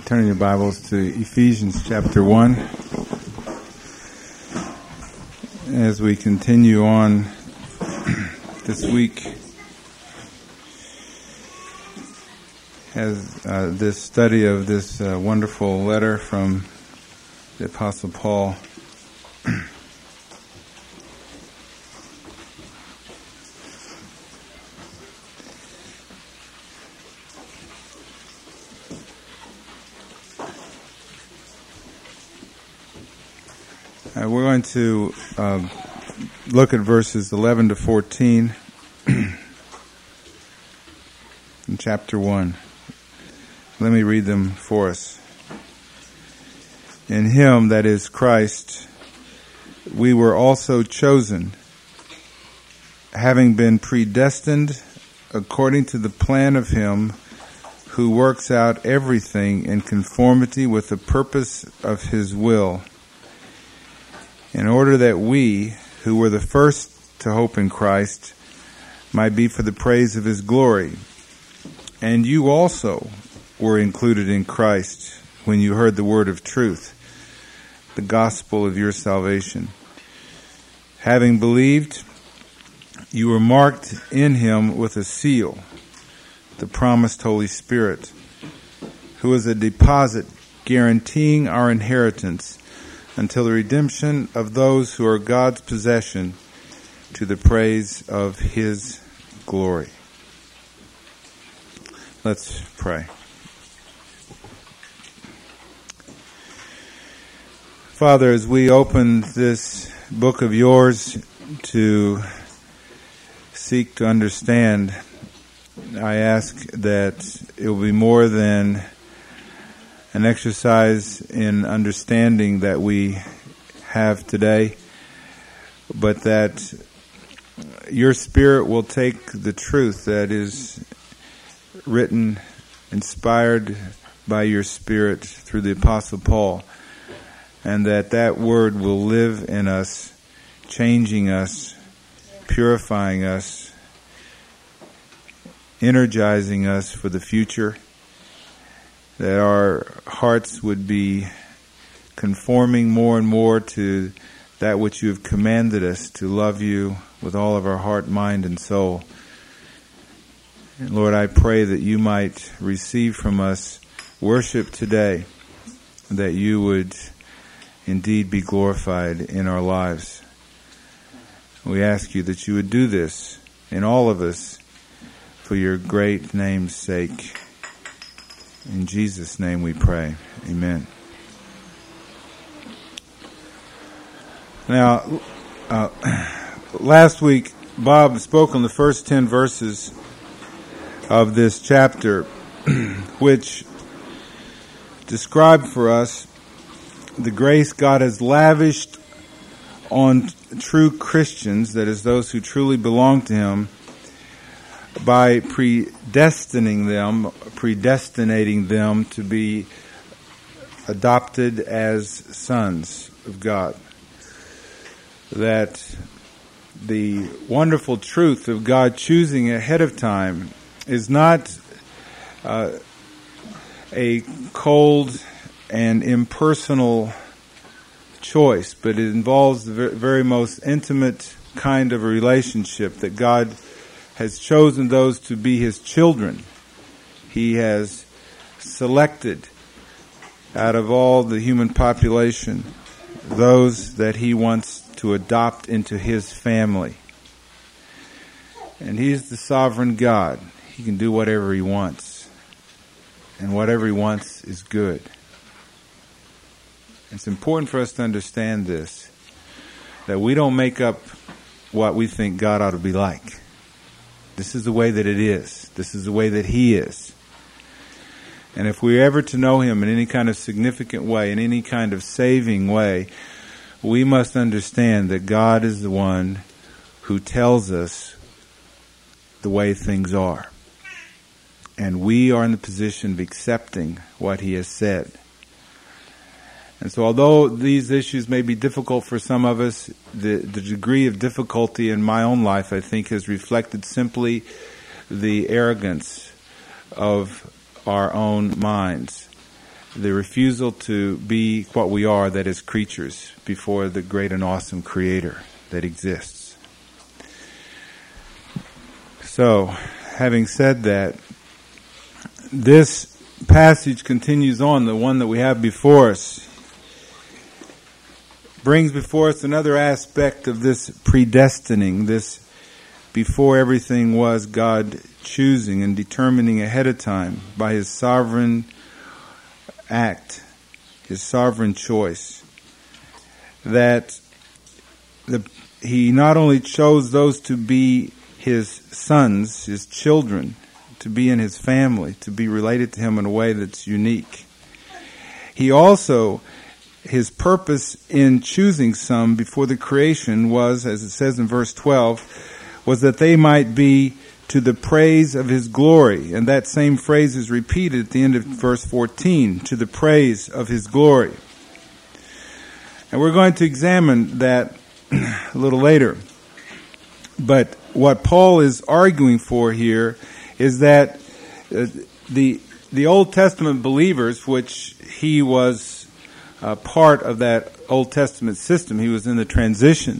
Turning your Bibles to Ephesians chapter 1. As we continue on this week as this study of this wonderful letter from the Apostle Paul. We're going to look at verses 11 to 14 in chapter 1. Let me read them for us. In him, that is Christ, we were also chosen, having been predestined according to the plan of him who works out everything in conformity with the purpose of his will, in order that we, who were the first to hope in Christ, might be for the praise of his glory. And you also were included in Christ when you heard the word of truth, the gospel of your salvation. Having believed, you were marked in him with a seal, the promised Holy Spirit, who is a deposit guaranteeing our inheritance until the redemption of those who are God's possession, to the praise of his glory. Let's pray. Father, as we open this book of yours to seek to understand, I ask that it will be more than an exercise in understanding that we have today, but that your Spirit will take the truth that is written, inspired by your Spirit through the Apostle Paul, and that word will live in us, changing us, purifying us, energizing us for the future, that our hearts would be conforming more and more to that which you have commanded us, to love you with all of our heart, mind, and soul. And Lord, I pray that you might receive from us worship today, that you would indeed be glorified in our lives. We ask you that you would do this in all of us for your great name's sake. In Jesus' name we pray. Amen. Now, last week, Bob spoke on the first 10 verses of this chapter, which describe for us the grace God has lavished on true Christians, that is, those who truly belong to him, by predestinating them to be adopted as sons of God. That the wonderful truth of God choosing ahead of time is not a cold and impersonal choice, but it involves the very most intimate kind of a relationship, that God has chosen those to be his children. He has selected out of all the human population those that he wants to adopt into his family. And he's the sovereign God. He can do whatever he wants. And whatever he wants is good. It's important for us to understand this, that we don't make up what we think God ought to be like. This is the way that it is. This is the way that he is. And if we're ever to know him in any kind of significant way, in any kind of saving way, we must understand that God is the one who tells us the way things are. And we are in the position of accepting what he has said. And so although these issues may be difficult for some of us, the degree of difficulty in my own life, I think, has reflected simply the arrogance of our own minds. the refusal to be what we are, that is, creatures before the great and awesome Creator that exists. So, having said that, this passage continues on, the one that we have before us, brings before us another aspect of this predestining, this before everything was God choosing and determining ahead of time by His sovereign act, His sovereign choice, that He not only chose those to be His sons, His children, to be in His family, to be related to Him in a way that's unique. He also, His purpose in choosing some before the creation was, as it says in verse 12, was that they might be to the praise of His glory. And that same phrase is repeated at the end of verse 14, to the praise of His glory. And we're going to examine that a little later. But what Paul is arguing for here is that the Old Testament believers, which he was part of that Old Testament system, he was in the transition,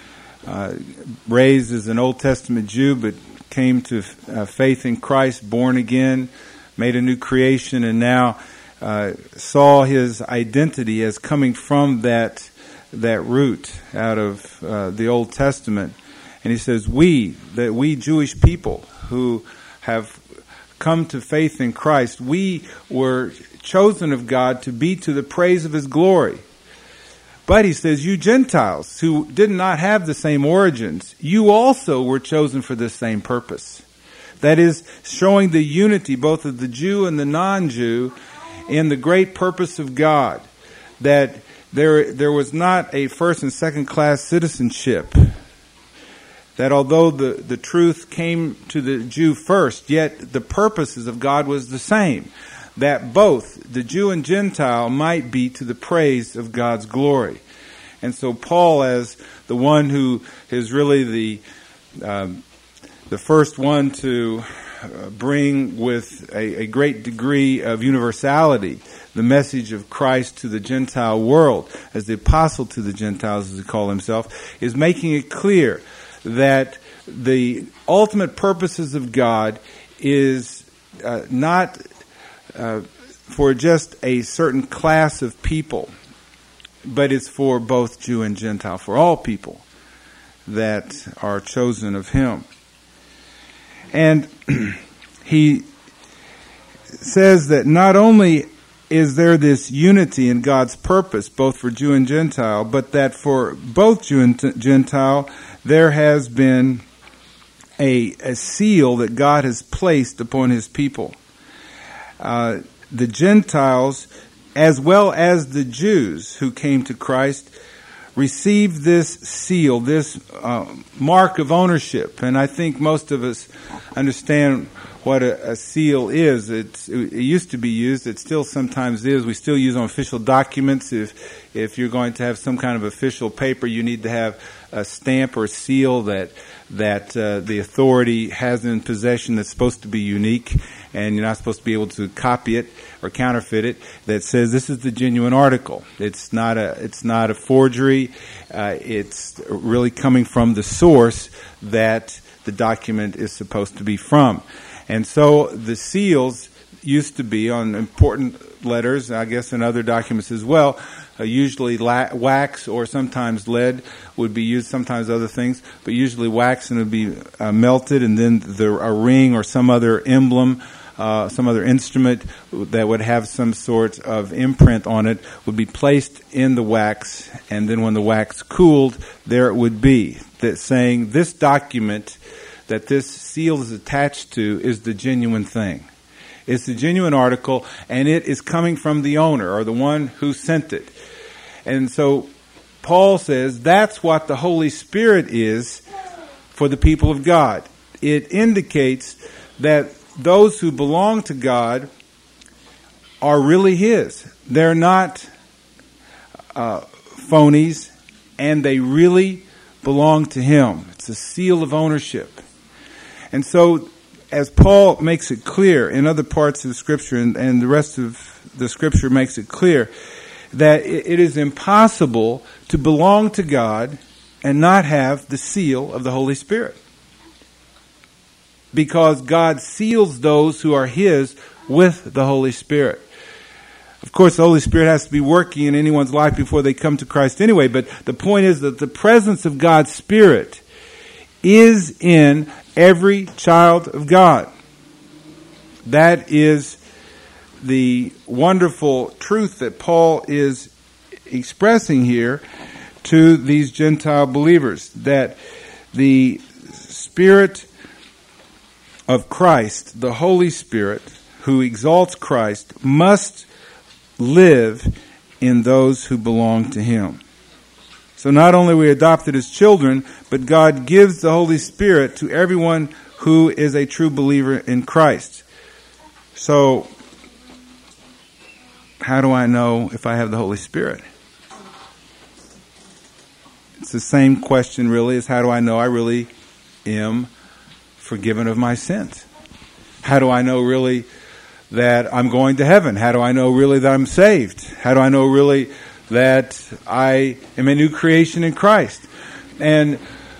raised as an Old Testament Jew, but came to faith in Christ, born again, made a new creation, and now saw his identity as coming from that root out of the Old Testament. And he says, we Jewish people who have come to faith in Christ, we were chosen of God to be to the praise of His glory. But he says, you Gentiles who did not have the same origins, you also were chosen for this same purpose. That is, showing the unity both of the Jew and the non-Jew in the great purpose of God. That there was not a first and second class citizenship. That although the truth came to the Jew first, yet the purposes of God was the same. That both the Jew and Gentile might be to the praise of God's glory. And so Paul, as the one who is really the first one to bring with a great degree of universality the message of Christ to the Gentile world, as the apostle to the Gentiles, as he called himself, is making it clear that the ultimate purposes of God is not for just a certain class of people, but it's for both Jew and Gentile, for all people that are chosen of Him. And he says that not only is there this unity in God's purpose, both for Jew and Gentile, but that for both Jew and Gentile, there has been a seal that God has placed upon His people. The Gentiles, as well as the Jews who came to Christ, received this seal, this mark of ownership. And I think most of us understand what a seal is. It used to be used. It still sometimes is. We still use on official documents. If you're going to have some kind of official paper, you need to have a stamp or seal that the authority has in possession that's supposed to be unique, and you're not supposed to be able to copy it or counterfeit it, that says this is the genuine article. It's not a forgery. It's really coming from the source that the document is supposed to be from. And so the seals used to be on important letters, I guess in other documents as well. Usually wax or sometimes lead would be used, sometimes other things, but usually wax, and it would be melted, and then a ring or some other emblem, some other instrument that would have some sort of imprint on it would be placed in the wax, and then when the wax cooled, there it would be, that saying this document that this seal is attached to is the genuine thing. It's the genuine article, and it is coming from the owner or the one who sent it. And so Paul says that's what the Holy Spirit is for the people of God. It indicates that those who belong to God are really His. They're not phonies, and they really belong to Him. It's a seal of ownership. And so as Paul makes it clear in other parts of the Scripture, and the rest of the Scripture makes it clear, that it is impossible to belong to God and not have the seal of the Holy Spirit. Because God seals those who are His with the Holy Spirit. Of course, the Holy Spirit has to be working in anyone's life before they come to Christ anyway, but the point is that the presence of God's Spirit is in every child of God. That is the wonderful truth that Paul is expressing here to these Gentile believers, that the Spirit of Christ, the Holy Spirit, who exalts Christ, must live in those who belong to Him. So not only are we adopted as children, but God gives the Holy Spirit to everyone who is a true believer in Christ. So, how do I know if I have the Holy Spirit? It's the same question really as how do I know I really am forgiven of my sins? How do I know really that I'm going to heaven? How do I know really that I'm saved? How do I know really that I am a new creation in Christ? And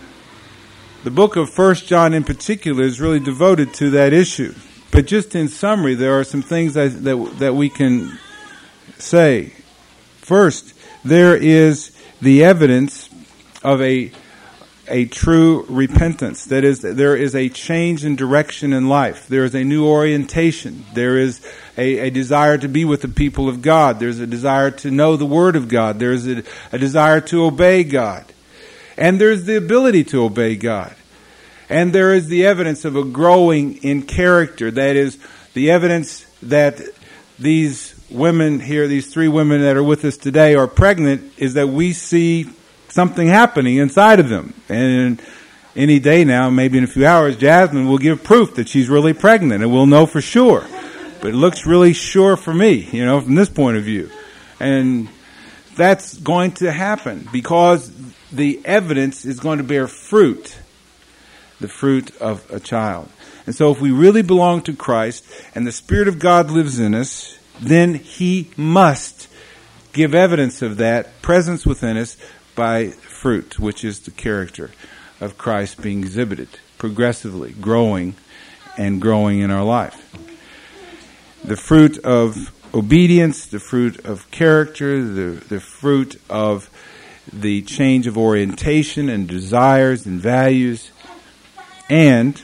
the book of 1 John in particular is really devoted to that issue. But just in summary, there are some things that we can say. First, there is the evidence of a true repentance. That is, there is a change in direction in life. There is a new orientation. There is a desire to be with the people of God. There's a desire to know the Word of God. There's a desire to obey God. And there's the ability to obey God. And there is the evidence of a growing in character. That is, the evidence that these women here, these 3 women that are with us today are pregnant, is that we see something happening inside of them. And any day now, maybe in a few hours, Jasmine will give proof that she's really pregnant, and we'll know for sure. But it looks really sure for me, from this point of view. And that's going to happen because the evidence is going to bear fruit, the fruit of a child. And so if we really belong to Christ and the Spirit of God lives in us, then He must give evidence of that presence within us by fruit, which is the character of Christ being exhibited progressively, growing in our life. The fruit of obedience, the fruit of character, the fruit of the change of orientation and desires and values, and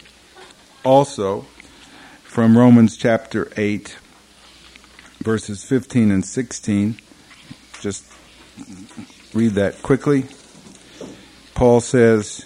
also from Romans chapter 8, verses 15 and 16, just read that quickly. Paul says,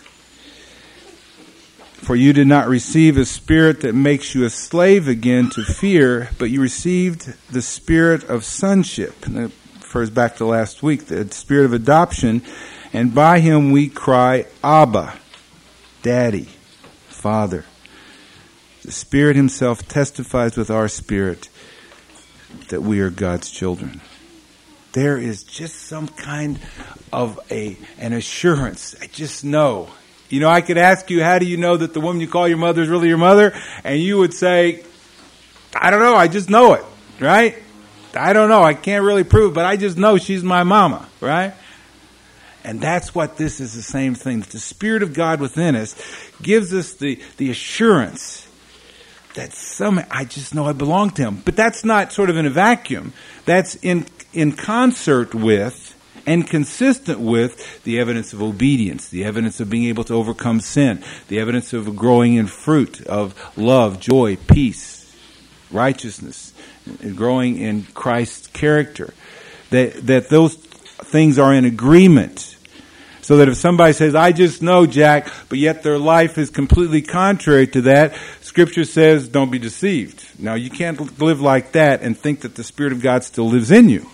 "For you did not receive a spirit that makes you a slave again to fear, but you received the spirit of sonship." And that refers back to last week, the spirit of adoption. "And by Him we cry, Abba, Daddy, Father." The Spirit Himself testifies with our spirit that we are God's children. There is just some kind of an assurance. I just know. I could ask you, how do you know that the woman you call your mother is really your mother? And you would say, I don't know, I just know it, right? I don't know, I can't really prove it, but I just know she's my mama, right? And that's what this is, the same thing. The Spirit of God within us gives us the assurance that I just know I belong to Him. But that's not sort of in a vacuum. That's in concert with and consistent with the evidence of obedience, the evidence of being able to overcome sin, the evidence of growing in fruit of love, joy, peace, righteousness, and growing in Christ's character. That those things are in agreement. So that if somebody says, I just know, Jack, but yet their life is completely contrary to that, Scripture says, don't be deceived. Now, you can't live like that and think that the Spirit of God still lives in you.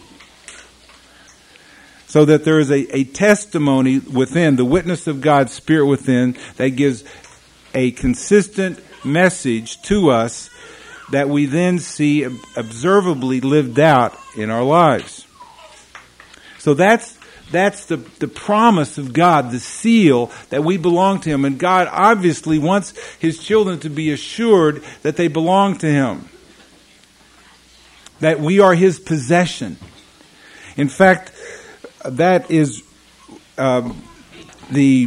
So that there is a testimony within, the witness of God's Spirit within, that gives a consistent message to us that we then see observably lived out in our lives. So that's That's the promise of God, the seal that we belong to Him. And God obviously wants His children to be assured that they belong to Him, that we are His possession. In fact, that is the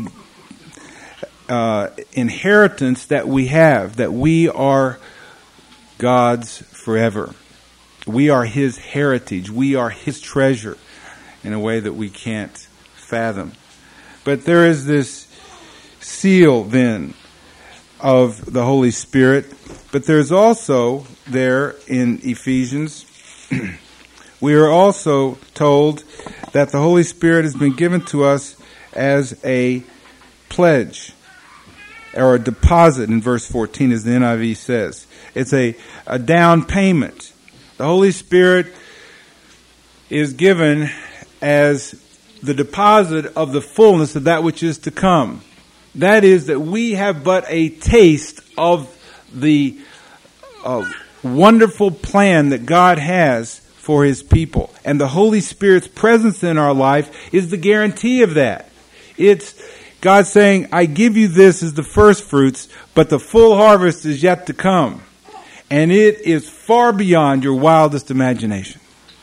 inheritance that we have, that we are God's forever. We are His heritage. We are His treasure in a way that we can't fathom. But there is this seal then of the Holy Spirit. But there's also there in Ephesians, we are also told that the Holy Spirit has been given to us as a pledge or a deposit in verse 14, as the NIV says. It's a down payment. The Holy Spirit is given as the deposit of the fullness of that which is to come. That is, that we have but a taste of the wonderful plan that God has for His people. And the Holy Spirit's presence in our life is the guarantee of that. It's God saying, I give you this as the first fruits, but the full harvest is yet to come. And it is far beyond your wildest imagination.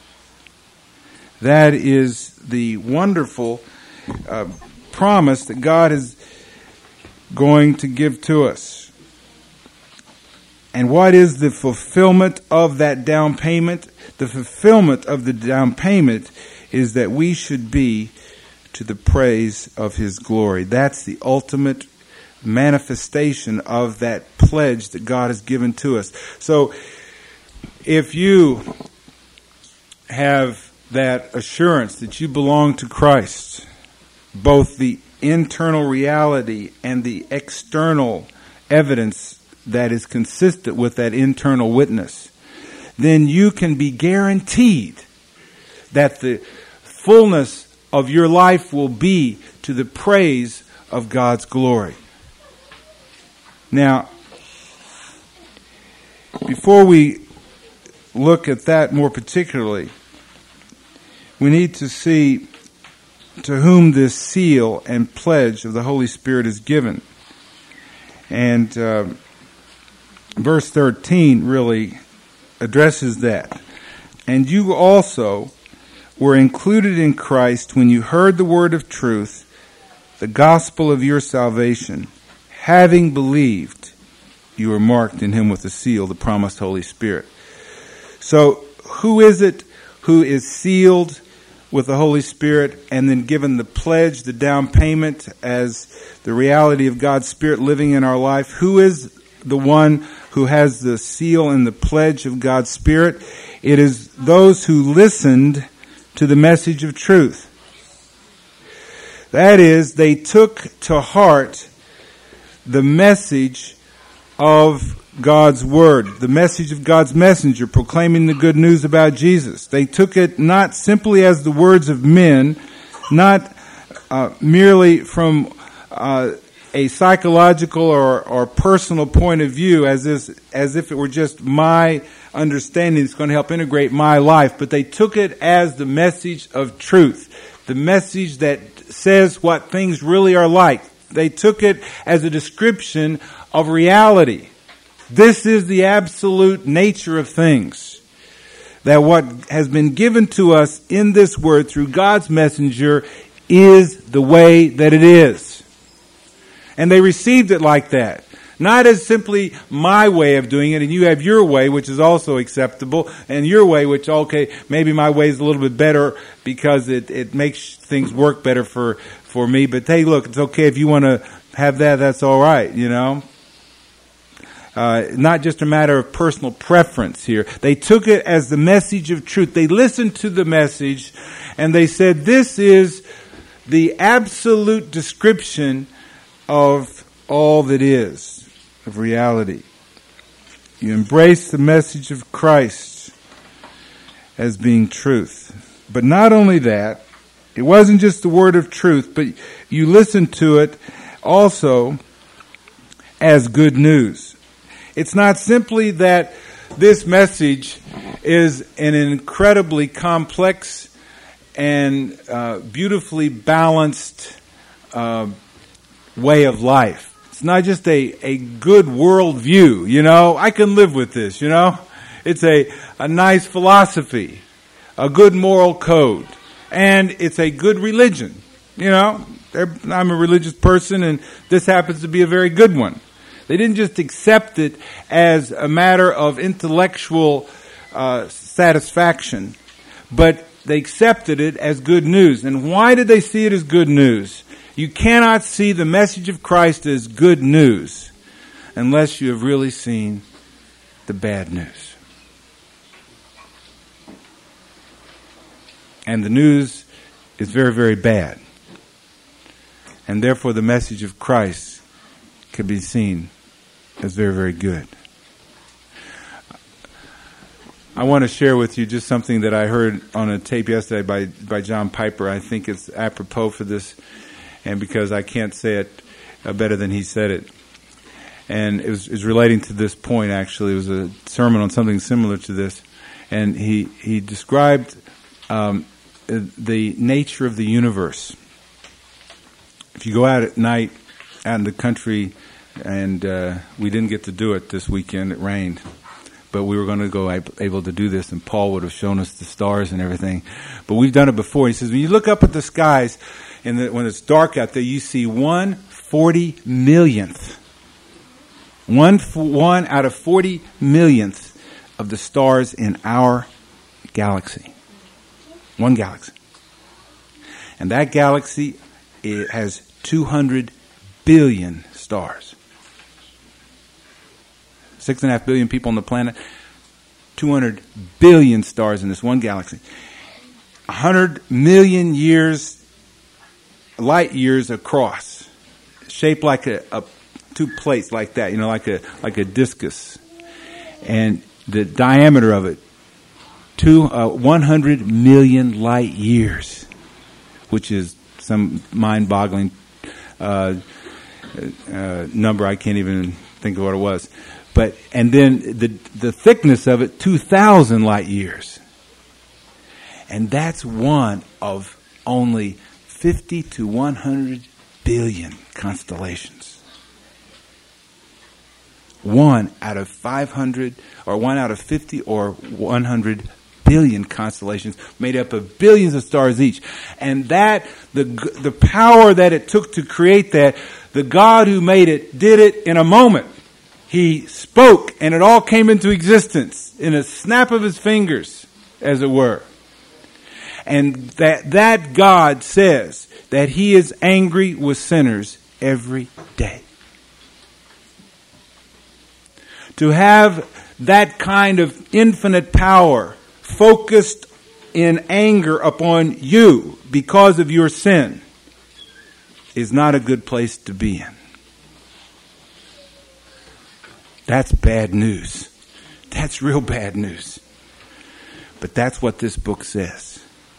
That is the wonderful promise that God is going to give to us. And what is the fulfillment of that down payment? The fulfillment of the down payment is that we should be to the praise of His glory. That's the ultimate manifestation of that pledge that God has given to us. So, if you have that assurance that you belong to Christ, both the internal reality and the external evidence that is consistent with that internal witness, then you can be guaranteed that the fullness of your life will be to the praise of God's glory. Now, before we look at that more particularly, we need to see to whom this seal and pledge of the Holy Spirit is given. And verse 13 really addresses that. And you also were included in Christ when you heard the word of truth, the gospel of your salvation. Having believed, you are marked in Him with the seal, the promised Holy Spirit. So, who is it who is sealed with the Holy Spirit and then given the pledge, the down payment as the reality of God's Spirit living in our life? Who is the one who has the seal and the pledge of God's Spirit? It is those who listened to the message of truth. That is, they took to heart the message of God's Word, the message of God's messenger proclaiming the good news about Jesus. They took it not simply as the words of men, not merely from a psychological or personal point of view, as if it were just my understanding that's going to help integrate my life, but they took it as the message of truth, the message that says what things really are like. They took it as a description of reality. This is the absolute nature of things. That what has been given to us in this word through God's messenger is the way that it is. And they received it like that. Not as simply my way of doing it, and you have your way, which is also acceptable, and your way, which, okay, maybe my way is a little bit better because it makes things work better for me. But hey, look, it's okay if you want to have that, that's all right, you know. Not just a matter of personal preference here. They took it as the message of truth. They listened to the message, and they said, this is the absolute description of all that is, of reality. You embrace the message of Christ as being truth. But not only that, it wasn't just the word of truth, but you listened to it also as good news. It's not simply that this message is an incredibly complex and beautifully balanced way of life. It's not just a good worldview, you know. I can live with this, you know. It's a nice philosophy, a good moral code, and it's a good religion, you know. I'm a religious person, and this happens to be a very good one. They didn't just accept it as a matter of intellectual satisfaction, but they accepted it as good news. And why did they see it as good news? You cannot see the message of Christ as good news unless you have really seen the bad news. And the news is very, very bad. And therefore the message of Christ can be seen as very, very good. I want to share with you just something that I heard on a tape yesterday by John Piper. I think it's apropos for this, and because I can't say it better than he said it. And it was relating to this point, actually. It was a sermon on something similar to this. And he described the nature of the universe. If you go out at night, out in the country, and we didn't get to do it this weekend, it rained. But we were going to go able to do this, and Paul would have shown us the stars and everything. But we've done it before. He says, when you look up at the skies, when it's dark out there, you see 1/40 millionth. One out of 40 millionth of the stars in our galaxy. One galaxy. And that galaxy, it has 200 billion stars. 6.5 billion people on the planet. 200 billion stars in this one galaxy. 100 million light years across. Shaped like two plates like that, you know, like a discus. And the diameter of it, 100 million light years, which is some mind-boggling number. I can't even think of what it was. And then the thickness of it, 2,000 light years. And that's one of only 50 to 100 billion constellations. 1 out of 500, or 1 out of 50 or 100 billion constellations made up of billions of stars each. And that, the power that it took to create that, the God who made it did it in a moment. He spoke and it all came into existence in a snap of his fingers, as it were. And that God says that he is angry with sinners every day. To have that kind of infinite power focused in anger upon you because of your sin is not a good place to be in. That's bad news. That's real bad news. But that's what this book says.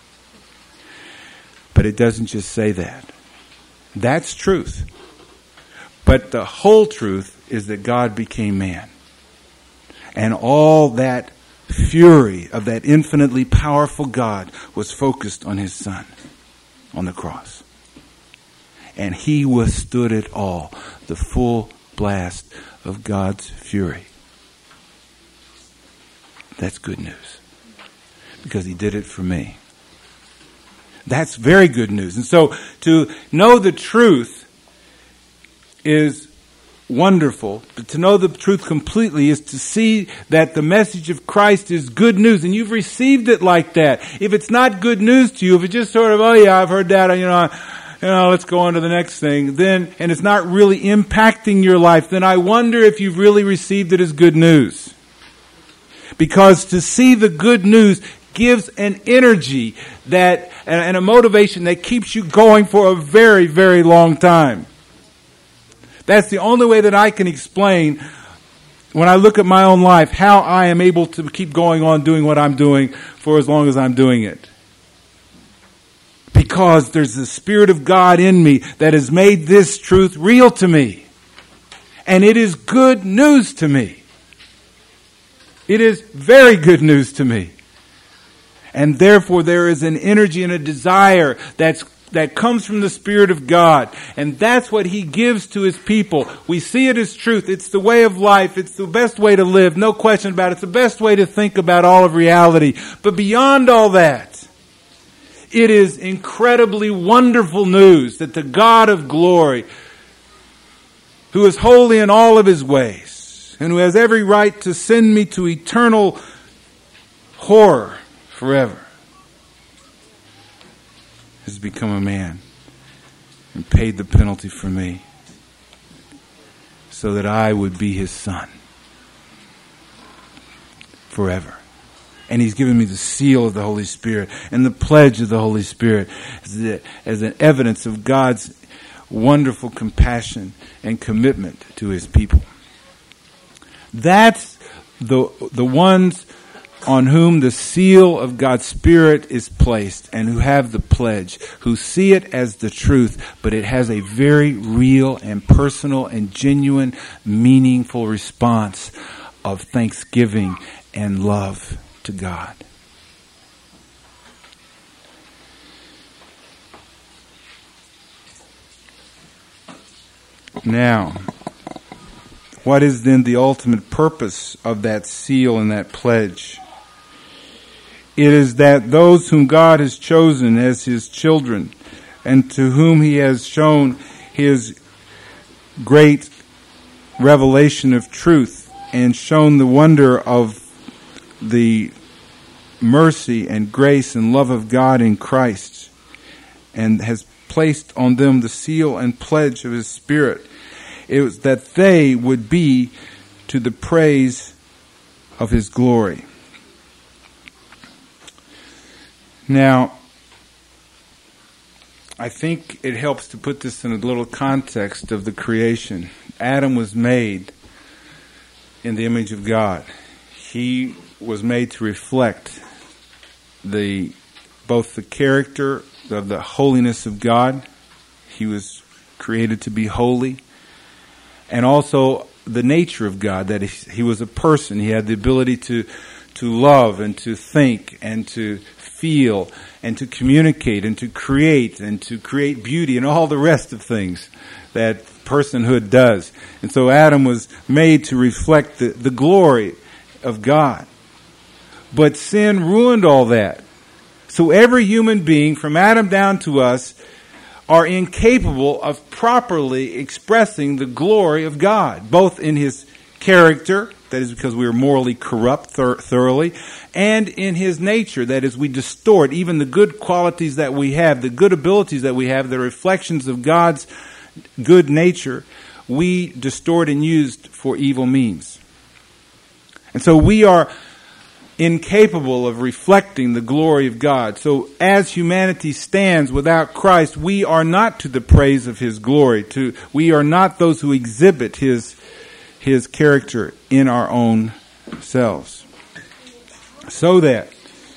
But it doesn't just say that. That's truth. But the whole truth is that God became man. And all that fury of that infinitely powerful God was focused on his Son on the cross. And he withstood it all, the full blast of God's fury. That's good news. Because he did it for me. That's very good news. And so to know the truth is wonderful, but to know the truth completely is to see that the message of Christ is good news, and you've received it like that. If it's not good news to you, if it's just sort of, oh yeah, I've heard that, let's go on to the next thing, then, and it's not really impacting your life, then I wonder if you've really received it as good news. Because to see the good news gives an energy that, and a motivation that keeps you going for a very, very long time. That's the only way that I can explain, when I look at my own life, how I am able to keep going on doing what I'm doing for as long as I'm doing it. Because there's the Spirit of God in me that has made this truth real to me. And it is good news to me. It is very good news to me. And therefore there is an energy and a desire that comes from the Spirit of God. And that's what He gives to His people. We see it as truth. It's the way of life. It's the best way to live. No question about it. It's the best way to think about all of reality. But beyond all that, it is incredibly wonderful news that the God of glory, who is holy in all of His ways, and who has every right to send me to eternal horror forever, has become a man and paid the penalty for me so that I would be His son forever. And He's given me the seal of the Holy Spirit and the pledge of the Holy Spirit as an evidence of God's wonderful compassion and commitment to His people. That's the ones on whom the seal of God's Spirit is placed and who have the pledge, who see it as the truth, but it has a very real and personal and genuine, meaningful response of thanksgiving and love to God. Now, what is then the ultimate purpose of that seal and that pledge? It is that those whom God has chosen as His children and to whom He has shown His great revelation of truth and shown the wonder of the mercy and grace and love of God in Christ, and has placed on them the seal and pledge of His Spirit, it was that they would be to the praise of His glory. Now, I think it helps to put this in a little context of the creation. Adam was made in the image of God. He was made to reflect both the character of the holiness of God. He was created to be holy. And also the nature of God, that He was a person. He had the ability to love and to think and to feel and to communicate and to create beauty and all the rest of things that personhood does. And so Adam was made to reflect the glory of God. But sin ruined all that. So every human being, from Adam down to us, are incapable of properly expressing the glory of God, both in His character, that is because we are morally corrupt thoroughly, and in His nature, that is we distort even the good qualities that we have, the good abilities that we have, the reflections of God's good nature, we distort and use for evil means. And so we are incapable of reflecting the glory of God. So as humanity stands without Christ, we are not to the praise of His glory. We are not those who exhibit His character in our own selves. So that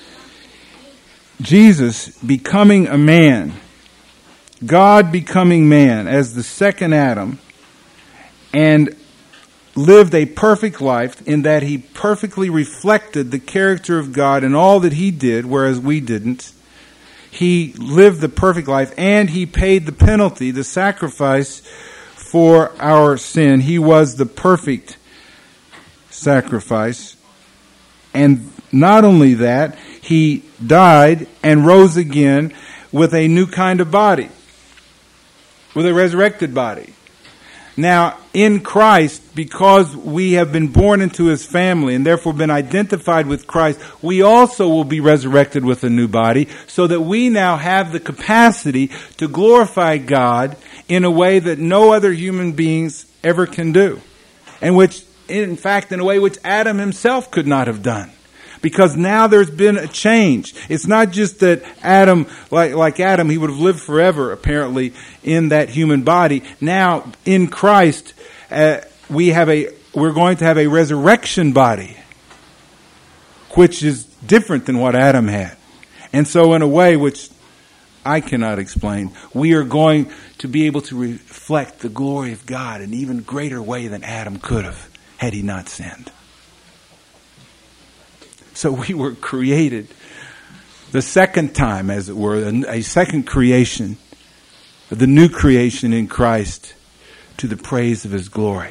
Jesus becoming a man, God becoming man as the second Adam, and lived a perfect life in that He perfectly reflected the character of God in all that He did, whereas we didn't. He lived the perfect life and He paid the penalty, the sacrifice for our sin. He was the perfect sacrifice. And not only that, He died and rose again with a new kind of body, with a resurrected body. Now, in Christ, because we have been born into His family and therefore been identified with Christ, we also will be resurrected with a new body, so that we now have the capacity to glorify God in a way that no other human beings ever can do. And which, in fact, in a way which Adam himself could not have done. Because now there's been a change. It's not just that Adam, like Adam, he would have lived forever, apparently, in that human body. Now, in Christ, we're going to have a resurrection body, which is different than what Adam had. And so in a way which I cannot explain, we are going to be able to reflect the glory of God in an even greater way than Adam could have, had he not sinned. So we were created the second time, as it were, a second creation, the new creation in Christ, to the praise of His glory.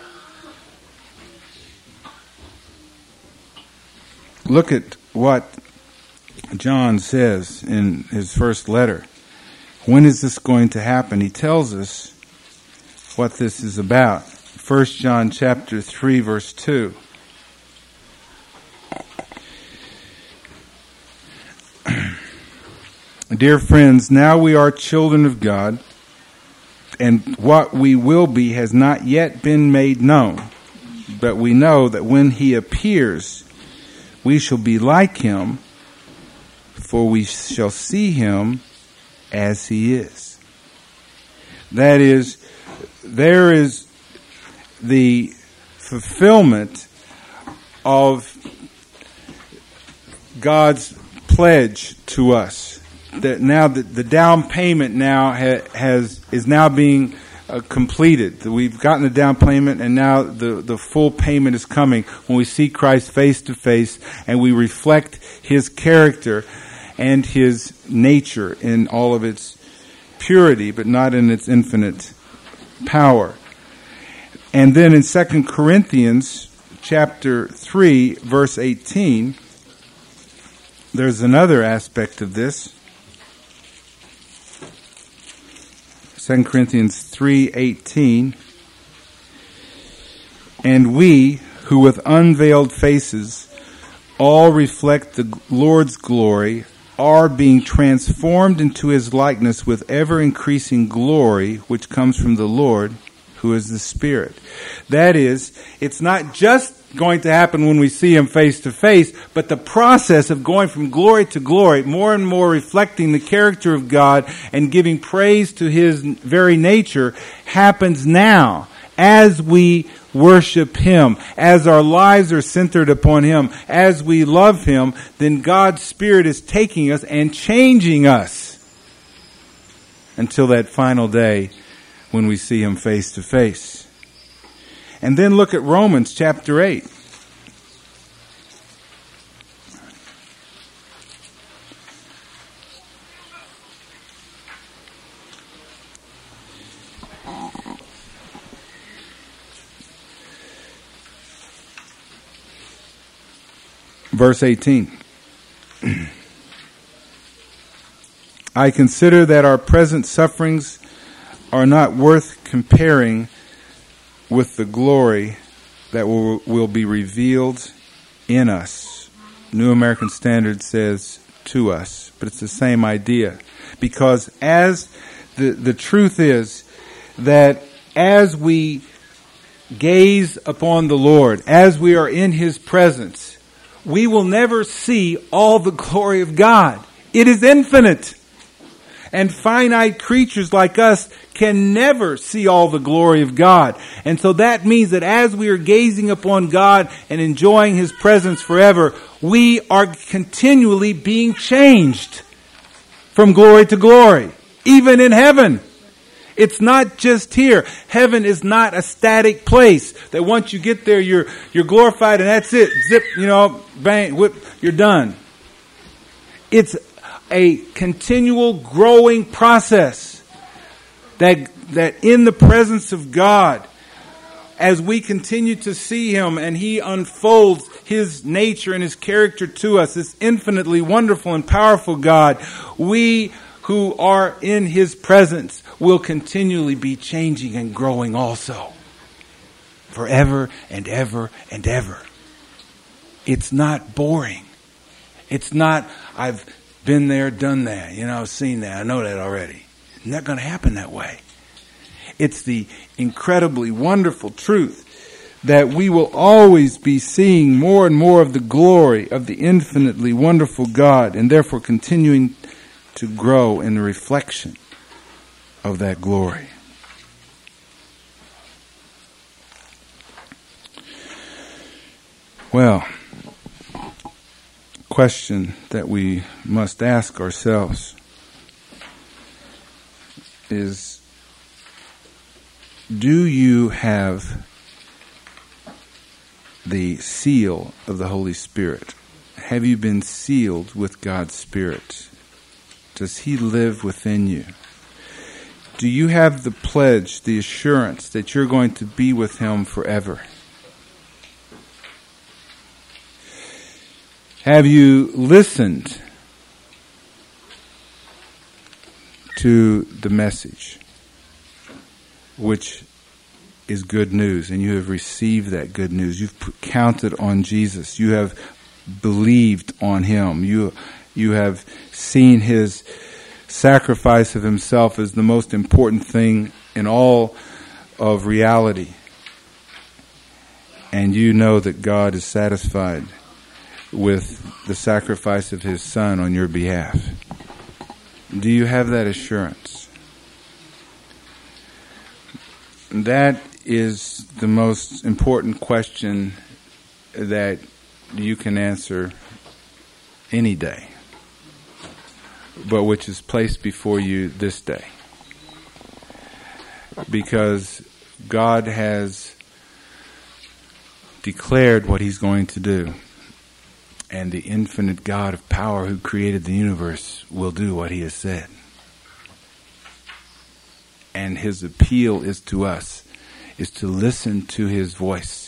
Look at what John says in his first letter. When is this going to happen? He tells us what this is about. 1 John chapter 3, verse 2. Dear friends, now we are children of God, and what we will be has not yet been made known. But we know that when He appears, we shall be like Him, for we shall see Him as He is. That is, there is the fulfillment of God's pledge to us. That now the down payment now is now being completed. We've gotten the down payment, and now the full payment is coming when we see Christ face to face and we reflect His character and His nature in all of its purity, but not in its infinite power. And then in 2 Corinthians chapter 3, verse 18, there's another aspect of this. 2 Corinthians 3:18, and we, who with unveiled faces all reflect the Lord's glory, are being transformed into His likeness with ever-increasing glory, which comes from the Lord, who is the Spirit. That is, it's not just going to happen when we see Him face to face, but the process of going from glory to glory, more and more reflecting the character of God and giving praise to His very nature, happens now as we worship Him, as our lives are centered upon Him, as we love Him. Then God's Spirit is taking us and changing us until that final day when we see Him face to face. And then look at Romans chapter 8. Verse 18. I consider that our present sufferings are not worth comparing with the glory that will be revealed in us. New American Standard says to us, but it's the same idea. Because as the truth is that as we gaze upon the Lord, as we are in His presence, we will never see all the glory of God. It is infinite. And finite creatures like us can never see all the glory of God. And so that means that as we are gazing upon God and enjoying His presence forever, we are continually being changed from glory to glory, even in heaven. It's not just here. Heaven is not a static place that once you get there, you're glorified and that's it. Zip, bang, whip, you're done. It's a continual growing process that in the presence of God, as we continue to see Him and He unfolds His nature and His character to us, this infinitely wonderful and powerful God, we who are in His presence will continually be changing and growing also. Forever and ever and ever. It's not boring. It's not, I've been there, done that, seen that, I know that already. It's not going to happen that way. It's the incredibly wonderful truth that we will always be seeing more and more of the glory of the infinitely wonderful God, and therefore continuing to grow in the reflection of that glory. Well, question that we must ask ourselves is, do you have the seal of the Holy Spirit? Have you been sealed with God's Spirit? Does He live within you? Do you have the pledge, the assurance that you're going to be with Him forever? Have you listened to the message, which is good news, and you have received that good news? You've counted on Jesus. You have believed on Him. You have seen His sacrifice of Himself as the most important thing in all of reality. And you know that God is satisfied with the sacrifice of His Son on your behalf. Do you have that assurance? That is the most important question that you can answer any day, but which is placed before you this day. Because God has declared what He's going to do. And the infinite God of power who created the universe will do what He has said. And His appeal is to us, is to listen to His voice.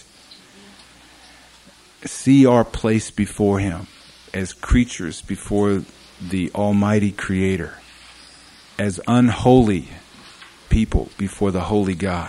See our place before Him as creatures before the Almighty Creator, as unholy people before the holy God,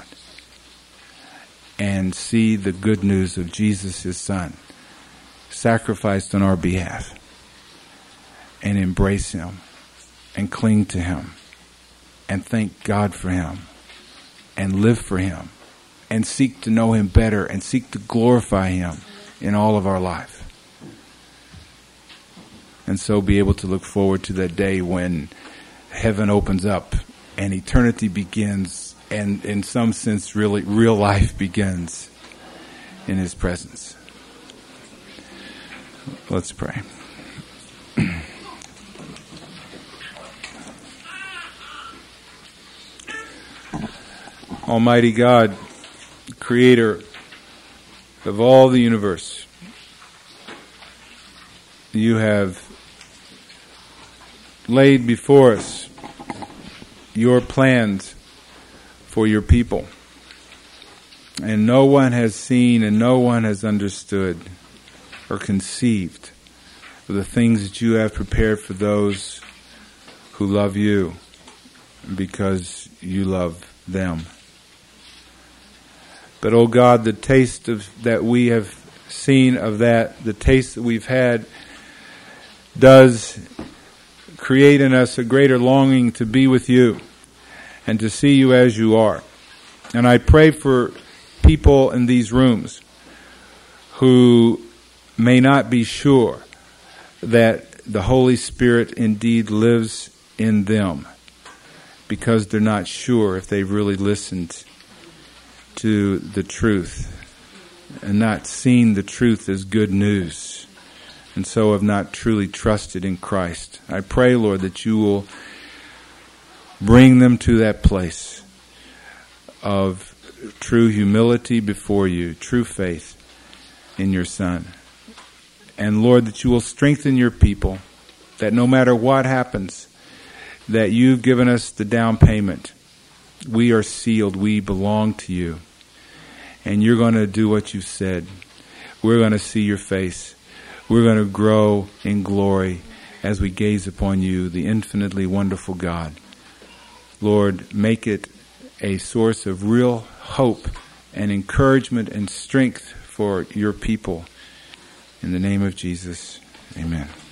and see the good news of Jesus, His Son, sacrificed on our behalf, and embrace Him and cling to Him and thank God for Him and live for Him and seek to know Him better and seek to glorify Him in all of our life. And so be able to look forward to that day when heaven opens up and eternity begins, and in some sense really real life begins in His presence. Let's pray. Almighty God, Creator of all the universe, You have laid before us Your plans for Your people. And no one has seen and no one has understood or conceived of the things that You have prepared for those who love You, because You love them. But, oh God, the taste of that we have seen of that, the taste that we've had, does create in us a greater longing to be with You and to see You as You are. And I pray for people in these rooms who may not be sure that the Holy Spirit indeed lives in them, because they're not sure if they've really listened to the truth and not seen the truth as good news, and so have not truly trusted in Christ. I pray, Lord, that You will bring them to that place of true humility before You, true faith in Your Son. And Lord, that You will strengthen Your people, that no matter what happens, that You've given us the down payment. We are sealed. We belong to You. And You're going to do what You've said. We're going to see Your face. We're going to grow in glory as we gaze upon You, the infinitely wonderful God. Lord, make it a source of real hope and encouragement and strength for Your people. In the name of Jesus, amen.